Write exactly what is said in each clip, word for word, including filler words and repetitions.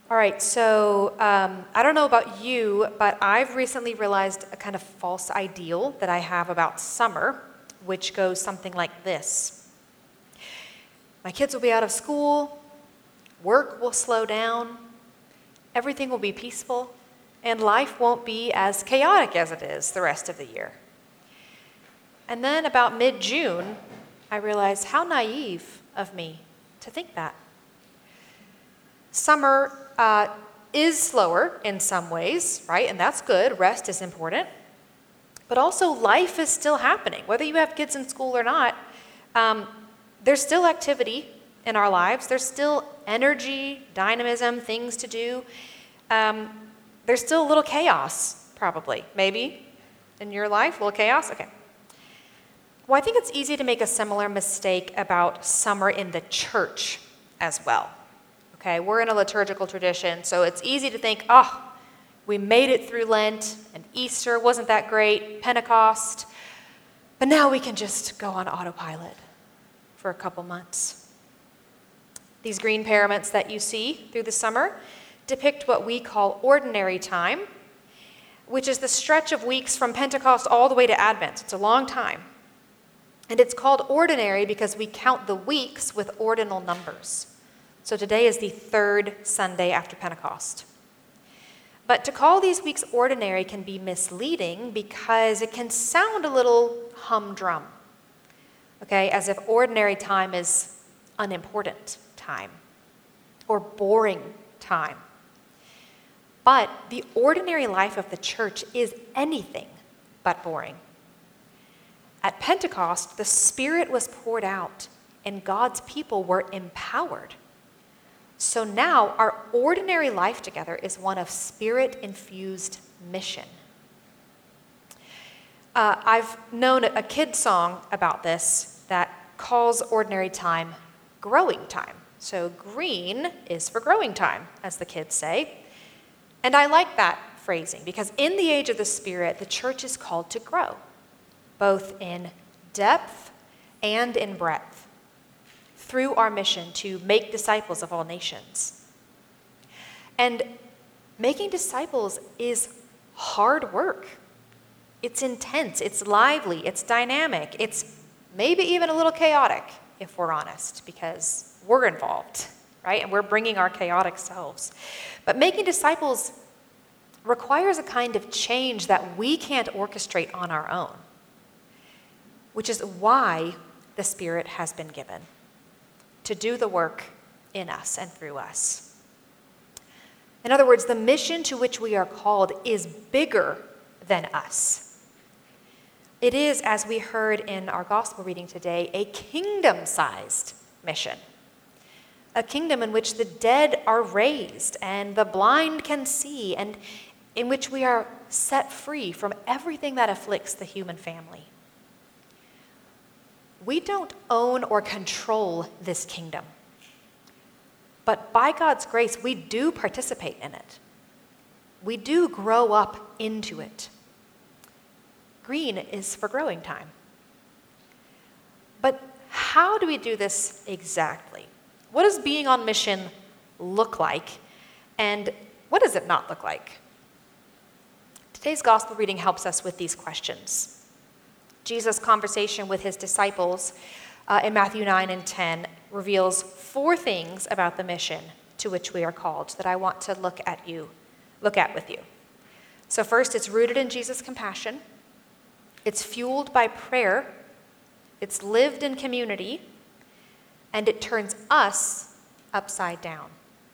All right, so um, I don't know about you, but I've recently realized a kind of false ideal that I have about summer, which goes something like this. My kids will be out of school, work will slow down, everything will be peaceful, and life won't be as chaotic as it is the rest of the year. And then about mid-June, I realized how naive of me to think that. Summer uh, is slower in some ways, right? And that's good. Rest is important. But also life is still happening. Whether you have kids in school or not, um, there's still activity in our lives. There's still energy, dynamism, things to do. Um, there's still a little chaos, probably. Maybe in your life, a little chaos? Okay. Well, I think it's easy to make a similar mistake about summer in the church as well. Okay, we're in a liturgical tradition, so it's easy to think, oh, we made it through Lent, and Easter wasn't that great, Pentecost, but now we can just go on autopilot for a couple months. These green paraments that you see through the summer depict what we call ordinary time, which is the stretch of weeks from Pentecost all the way to Advent. It's a long time. And it's called ordinary because we count the weeks with ordinal numbers. So today is the third Sunday after Pentecost. But to call these weeks ordinary can be misleading because it can sound a little humdrum, okay, as if ordinary time is unimportant time or boring time. But the ordinary life of the church is anything but boring. At Pentecost, the Spirit was poured out and God's people were empowered. So now our ordinary life together is one of Spirit-infused mission. Uh, I've known a kid song about this that calls ordinary time growing time. So green is for growing time, as the kids say. And I like that phrasing because in the age of the Spirit, the church is called to grow, both in depth and in breadth, through our mission to make disciples of all nations. And making disciples is hard work. It's intense, it's lively, it's dynamic, it's maybe even a little chaotic, if we're honest, because we're involved, right? And we're bringing our chaotic selves. But making disciples requires a kind of change that we can't orchestrate on our own, which is why the Spirit has been given to do the work in us and through us. In other words, the mission to which we are called is bigger than us. It is, as we heard in our gospel reading today, a kingdom-sized mission. A kingdom in which the dead are raised and the blind can see, and in which we are set free from everything that afflicts the human family. We don't own or control this kingdom, but by God's grace, we do participate in it. We do grow up into it. Green is for growing time. But how do we do this exactly? What does being on mission look like, and what does it not look like? Today's gospel reading helps us with these questions. Jesus' conversation with his disciples uh, in Matthew nine and ten reveals four things about the mission to which we are called that I want to look at you, look at with you. So first, it's rooted in Jesus' compassion. It's fueled by prayer. It's lived in community. And it turns us upside down.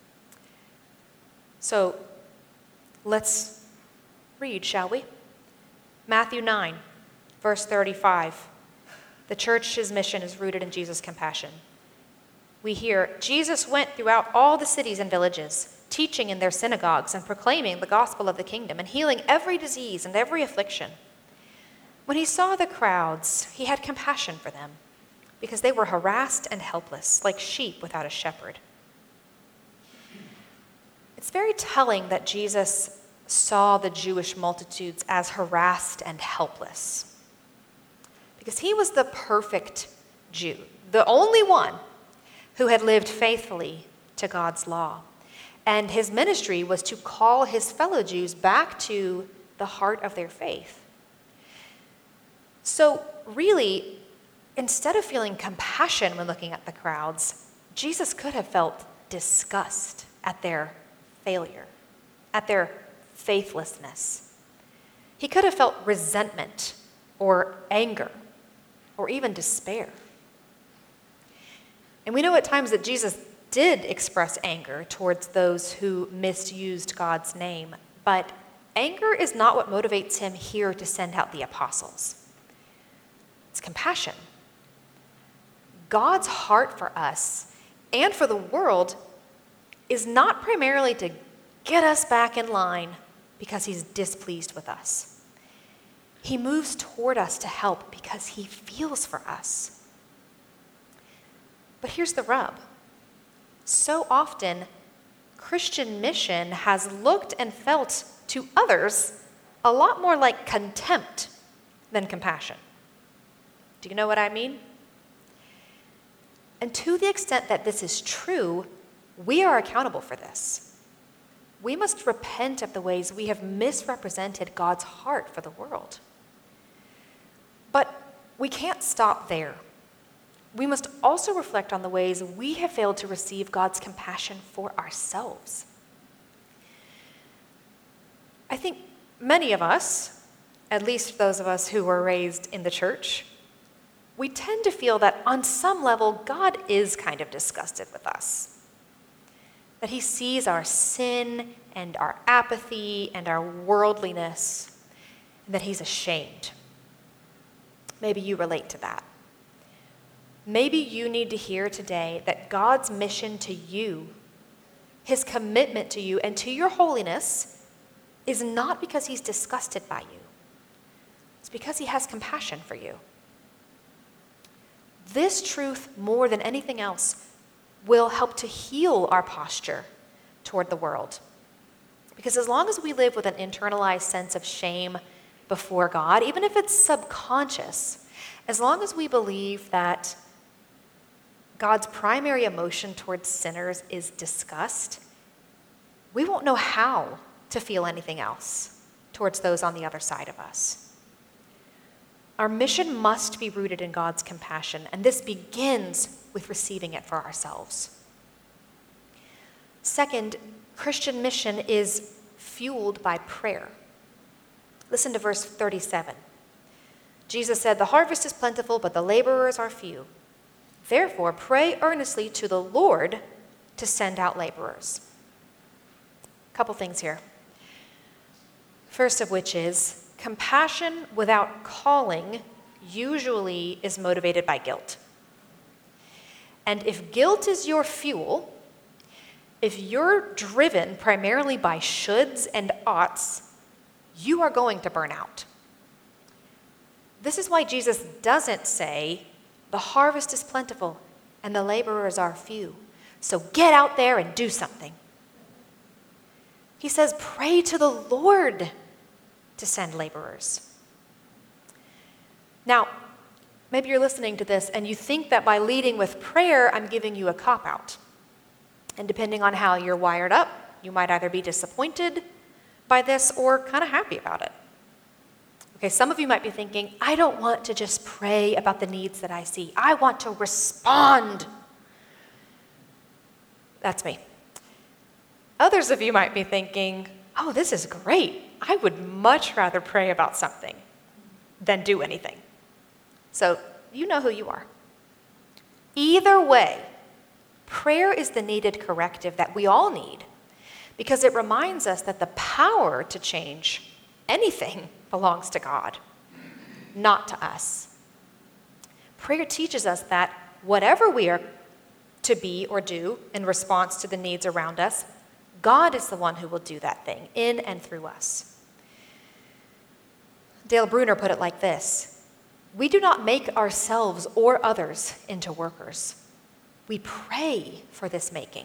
So let's read, shall we? Matthew nine. Verse thirty-five, the church's mission is rooted in Jesus' compassion. We hear, Jesus went throughout all the cities and villages, teaching in their synagogues and proclaiming the gospel of the kingdom and healing every disease and every affliction. When he saw the crowds, he had compassion for them because they were harassed and helpless, like sheep without a shepherd. It's very telling that Jesus saw the Jewish multitudes as harassed and helpless, because he was the perfect Jew, the only one who had lived faithfully to God's law. And his ministry was to call his fellow Jews back to the heart of their faith. So really, instead of feeling compassion when looking at the crowds, Jesus could have felt disgust at their failure, at their faithlessness. He could have felt resentment or anger or even despair. And we know at times that Jesus did express anger towards those who misused God's name, but anger is not what motivates him here to send out the apostles. It's compassion. God's heart for us and for the world is not primarily to get us back in line because he's displeased with us. He moves toward us to help because he feels for us. But here's the rub. So often, Christian mission has looked and felt to others a lot more like contempt than compassion. Do you know what I mean? And to the extent that this is true, we are accountable for this. We must repent of the ways we have misrepresented God's heart for the world. But we can't stop there. We must also reflect on the ways we have failed to receive God's compassion for ourselves. I think many of us, at least those of us who were raised in the church, we tend to feel that on some level, God is kind of disgusted with us. That he sees our sin and our apathy and our worldliness, and that he's ashamed. Maybe you relate to that. Maybe you need to hear today that God's mission to you, his commitment to you and to your holiness, is not because he's disgusted by you. It's because he has compassion for you. This truth, more than anything else, will help to heal our posture toward the world. Because as long as we live with an internalized sense of shame before God, even if it's subconscious, as long as we believe that God's primary emotion towards sinners is disgust, we won't know how to feel anything else towards those on the other side of us. Our mission must be rooted in God's compassion, and this begins with receiving it for ourselves. Second, Christian mission is fueled by prayer. Listen to verse thirty-seven. Jesus said, "The harvest is plentiful, but the laborers are few. Therefore, pray earnestly to the Lord to send out laborers." A couple things here. First of which is, compassion without calling usually is motivated by guilt. And if guilt is your fuel, if you're driven primarily by shoulds and oughts, you are going to burn out. This is why Jesus doesn't say, "The harvest is plentiful and the laborers are few, so get out there and do something." He says, pray to the Lord to send laborers. Now, maybe you're listening to this and you think that by leading with prayer, I'm giving you a cop-out. And depending on how you're wired up, you might either be disappointed by this or kind of happy about it. Okay, some of you might be thinking, I don't want to just pray about the needs that I see. I want to respond. That's me. Others of you might be thinking, oh, this is great. I would much rather pray about something than do anything. So you know who you are. Either way, prayer is the needed corrective that we all need because it reminds us that the power to change anything belongs to God, not to us. Prayer teaches us that whatever we are to be or do in response to the needs around us, God is the one who will do that thing in and through us. Dale Bruner put it like this: we do not make ourselves or others into workers. We pray for this making.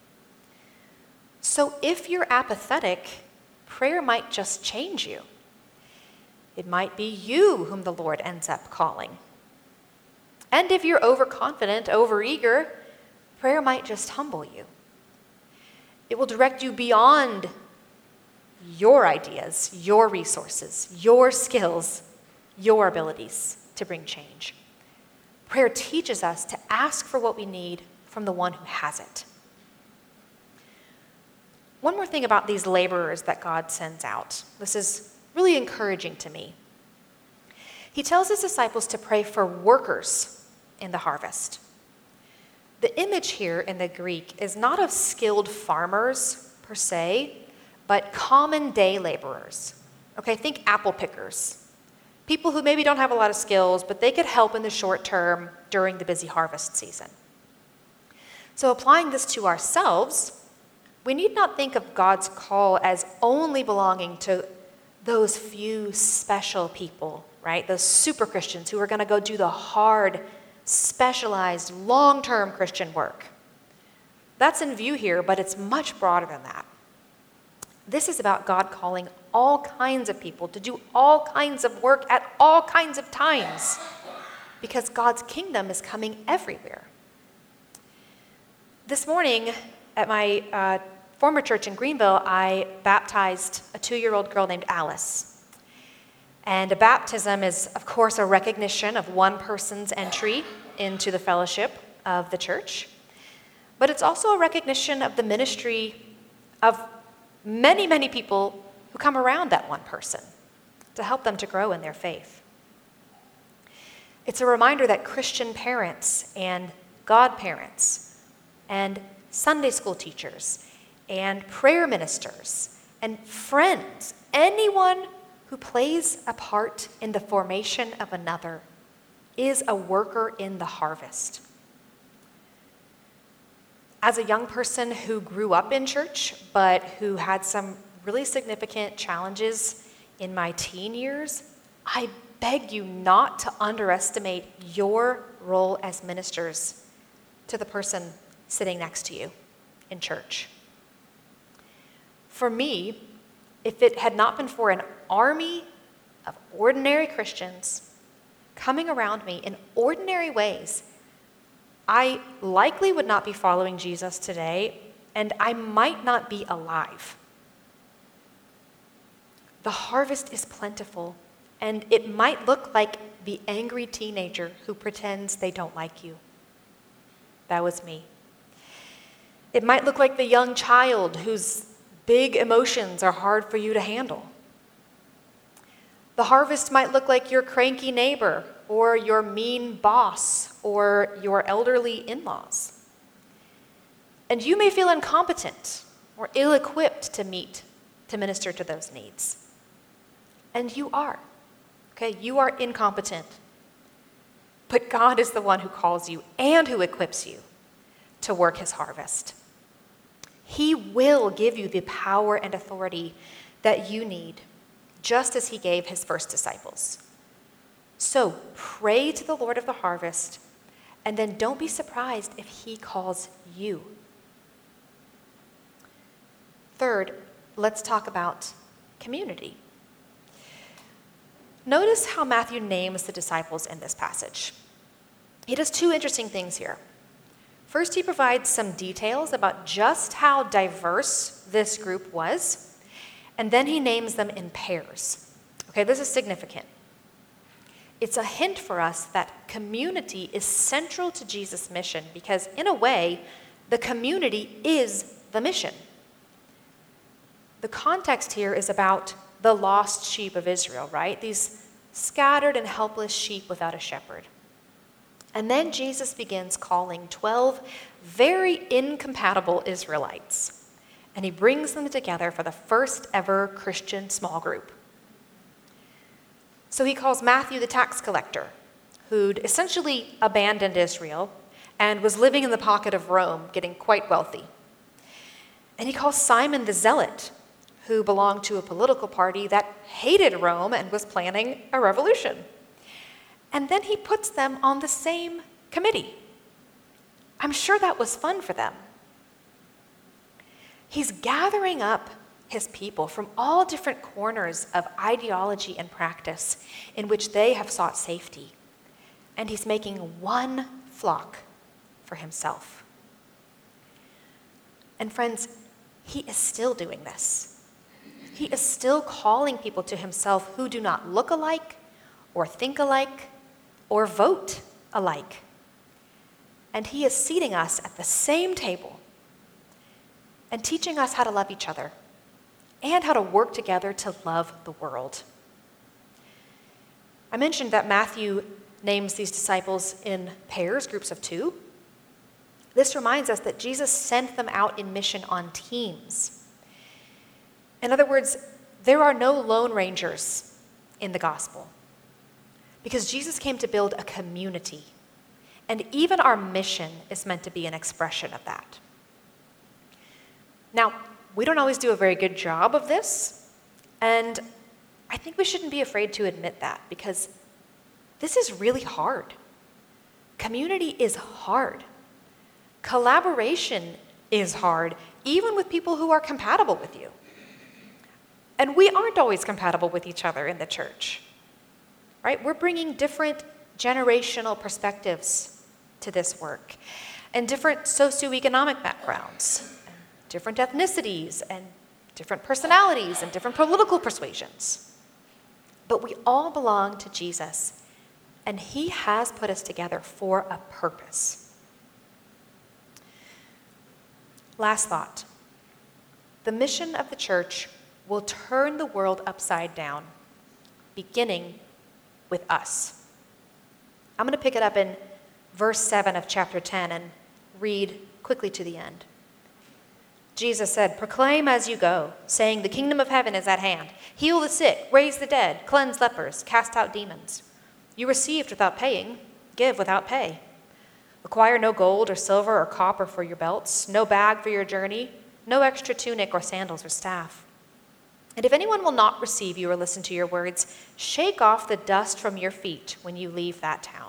So if you're apathetic, prayer might just change you. It might be you whom the Lord ends up calling. And if you're overconfident, overeager, prayer might just humble you. It will direct you beyond your ideas, your resources, your skills, your abilities to bring change. Prayer teaches us to ask for what we need from the one who has it. One more thing about these laborers that God sends out. This is really encouraging to me. He tells his disciples to pray for workers in the harvest. The image here in the Greek is not of skilled farmers per se, but common day laborers. Okay, think apple pickers. People who maybe don't have a lot of skills, but they could help in the short term during the busy harvest season. So applying this to ourselves, we need not think of God's call as only belonging to those few special people, right? Those super Christians who are going to go do the hard, specialized, long-term Christian work. That's in view here, but it's much broader than that. This is about God calling all kinds of people to do all kinds of work at all kinds of times, because God's kingdom is coming everywhere. This morning at my uh, former church in Greenville, I baptized a two-year-old girl named Alice. And a baptism is, of course, a recognition of one person's entry into the fellowship of the church. But it's also a recognition of the ministry of many, many people who come around that one person to help them to grow in their faith. It's a reminder that Christian parents and godparents and Sunday school teachers and prayer ministers and friends, anyone who plays a part in the formation of another, is a worker in the harvest. As a young person who grew up in church, but who had some really significant challenges in my teen years, I beg you not to underestimate your role as ministers to the person sitting next to you in church. For me, if it had not been for an army of ordinary Christians coming around me in ordinary ways, I likely would not be following Jesus today, and I might not be alive. The harvest is plentiful, and it might look like the angry teenager who pretends they don't like you. That was me. It might look like the young child whose big emotions are hard for you to handle. The harvest might look like your cranky neighbor, or your mean boss, or your elderly in-laws. And you may feel incompetent or ill-equipped to meet, to minister to those needs. And you are. Okay, you are incompetent. But God is the one who calls you and who equips you to work his harvest. He will give you the power and authority that you need, just as he gave his first disciples. So pray to the Lord of the harvest, and then don't be surprised if he calls you. Third, let's talk about community. Notice how Matthew names the disciples in this passage. He does two interesting things here. First, he provides some details about just how diverse this group was, and then he names them in pairs. Okay, this is significant. It's a hint for us that community is central to Jesus' mission because, in a way, the community is the mission. The context here is about the lost sheep of Israel, right? These scattered and helpless sheep without a shepherd. And then Jesus begins calling twelve very incompatible Israelites, and he brings them together for the first ever Christian small group. So he calls Matthew the tax collector, who'd essentially abandoned Israel and was living in the pocket of Rome, getting quite wealthy. And he calls Simon the zealot, who belonged to a political party that hated Rome and was planning a revolution. And then he puts them on the same committee. I'm sure that was fun for them. He's gathering up his people from all different corners of ideology and practice in which they have sought safety. And he's making one flock for himself. And friends, he is still doing this. He is still calling people to himself who do not look alike or think alike or vote alike. And he is seating us at the same table and teaching us how to love each other and how to work together to love the world. I mentioned that Matthew names these disciples in pairs, groups of two. This reminds us that Jesus sent them out in mission on teams. In other words, there are no lone rangers in the gospel because Jesus came to build a community, and even our mission is meant to be an expression of that. Now, we don't always do a very good job of this, and I think we shouldn't be afraid to admit that because this is really hard. Community is hard. Collaboration is hard, even with people who are compatible with you. And we aren't always compatible with each other in the church, right? We're bringing different generational perspectives to this work and different socioeconomic backgrounds, and different ethnicities, and different personalities, and different political persuasions. But we all belong to Jesus, and he has put us together for a purpose. Last thought. The mission of the church will turn the world upside down, beginning with us. I'm going to pick it up in verse seven of chapter ten and read quickly to the end. Jesus said, "Proclaim as you go, saying, the kingdom of heaven is at hand. Heal the sick, raise the dead, cleanse lepers, cast out demons. You received without paying, give without pay. Acquire no gold or silver or copper for your belts, no bag for your journey, no extra tunic or sandals or staff. And if anyone will not receive you or listen to your words, shake off the dust from your feet when you leave that town."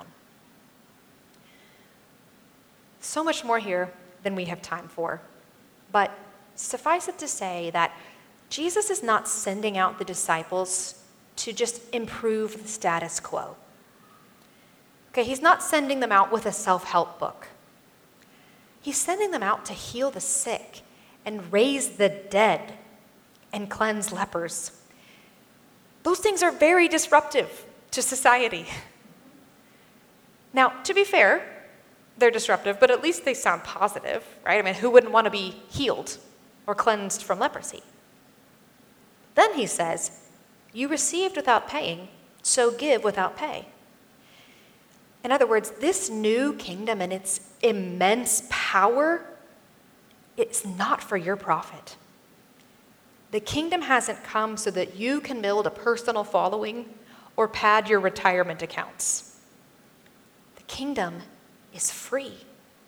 So much more here than we have time for. But suffice it to say that Jesus is not sending out the disciples to just improve the status quo. Okay, he's not sending them out with a self-help book. He's sending them out to heal the sick and raise the dead and cleanse lepers. Those things are very disruptive to society. Now, to be fair, they're disruptive, but at least they sound positive, right? I mean, who wouldn't want to be healed or cleansed from leprosy? Then he says, you received without paying, so give without pay. In other words, this new kingdom and its immense power, it's not for your profit. The kingdom hasn't come so that you can build a personal following or pad your retirement accounts. The kingdom is free.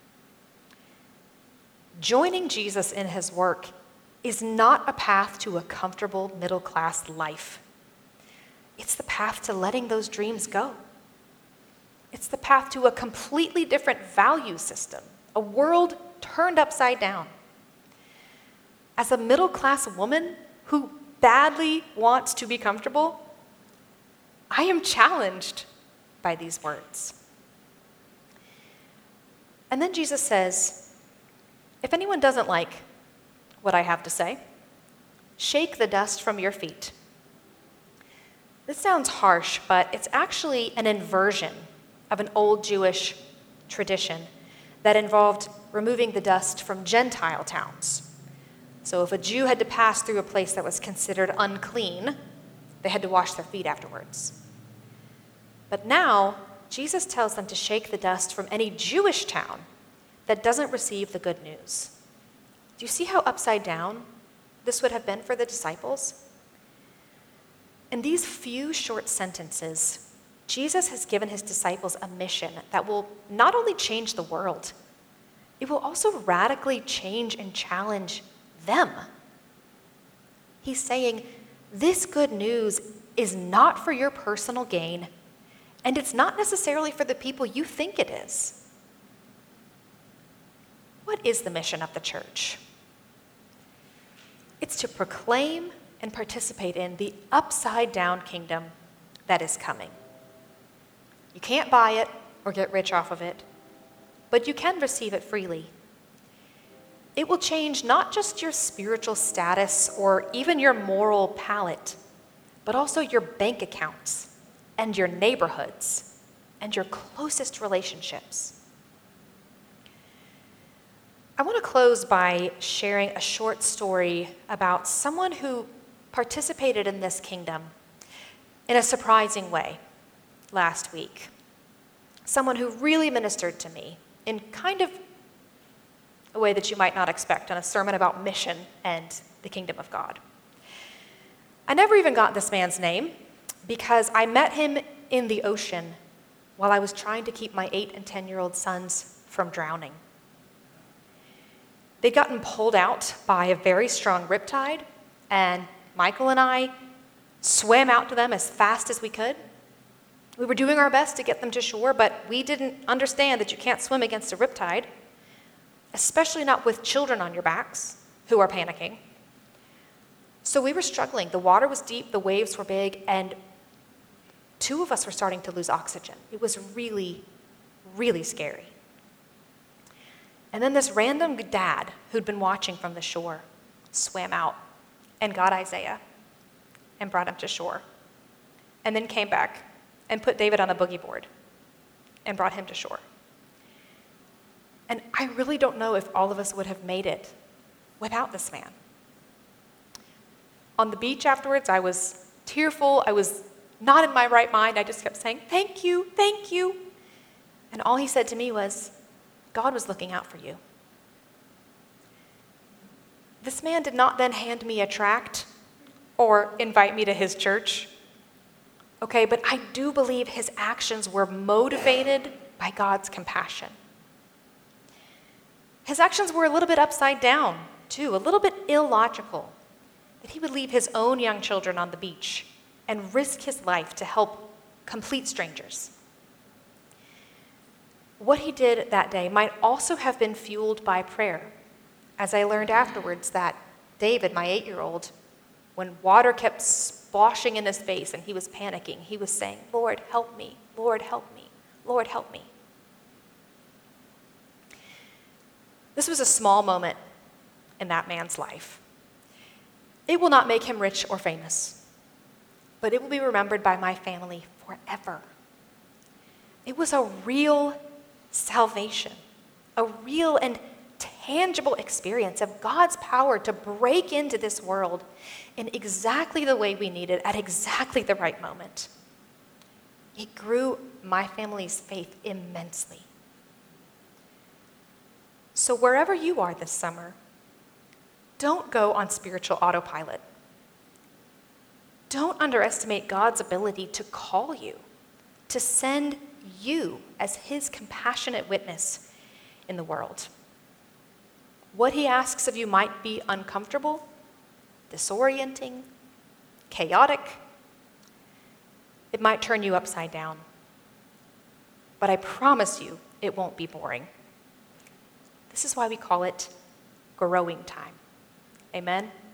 Joining Jesus in his work is not a path to a comfortable middle-class life. It's the path to letting those dreams go. It's the path to a completely different value system, a world turned upside down. As a middle-class woman who badly wants to be comfortable, I am challenged by these words. And then Jesus says, if anyone doesn't like what I have to say, shake the dust from your feet. This sounds harsh, but it's actually an inversion of an old Jewish tradition that involved removing the dust from Gentile towns. So if a Jew had to pass through a place that was considered unclean, they had to wash their feet afterwards. But now, Jesus tells them to shake the dust from any Jewish town that doesn't receive the good news. Do you see how upside down this would have been for the disciples? In these few short sentences, Jesus has given his disciples a mission that will not only change the world, it will also radically change and challenge them. He's saying, this good news is not for your personal gain, and it's not necessarily for the people you think it is. What is the mission of the church? It's to proclaim and participate in the upside-down kingdom that is coming. You can't buy it or get rich off of it, but you can receive it freely. It will change not just your spiritual status or even your moral palate, but also your bank accounts and your neighborhoods and your closest relationships. I want to close by sharing a short story about someone who participated in this kingdom in a surprising way last week. Someone who really ministered to me in kind of a way that you might not expect on a sermon about mission and the kingdom of God. I never even got this man's name because I met him in the ocean while I was trying to keep my eight and ten-year-old sons from drowning. They'd gotten pulled out by a very strong riptide, and Michael and I swam out to them as fast as we could. We were doing our best to get them to shore, but we didn't understand that you can't swim against a riptide, especially not with children on your backs who are panicking. So we were struggling. The water was deep, the waves were big, and two of us were starting to lose oxygen. It was really, really scary. And then this random dad who'd been watching from the shore swam out and got Isaiah and brought him to shore, and then came back and put David on a boogie board and brought him to shore. And I really don't know if all of us would have made it without this man. On the beach afterwards, I was tearful. I was not in my right mind. I just kept saying, "Thank you, thank you." And all he said to me was, "God was looking out for you." This man did not then hand me a tract or invite me to his church. Okay, but I do believe his actions were motivated by God's compassion. His actions were a little bit upside down, too, a little bit illogical, that he would leave his own young children on the beach and risk his life to help complete strangers. What he did that day might also have been fueled by prayer, as I learned afterwards that David, my eight-year-old, when water kept splashing in his face and he was panicking, he was saying, "Lord, help me, Lord, help me, Lord, help me." This was a small moment in that man's life. It will not make him rich or famous, but it will be remembered by my family forever. It was a real salvation, a real and tangible experience of God's power to break into this world in exactly the way we needed at exactly the right moment. It grew my family's faith immensely. So wherever you are this summer, don't go on spiritual autopilot. Don't underestimate God's ability to call you, to send you as his compassionate witness in the world. What he asks of you might be uncomfortable, disorienting, chaotic. It might turn you upside down. But I promise you, it won't be boring. This is why we call it growing time. Amen?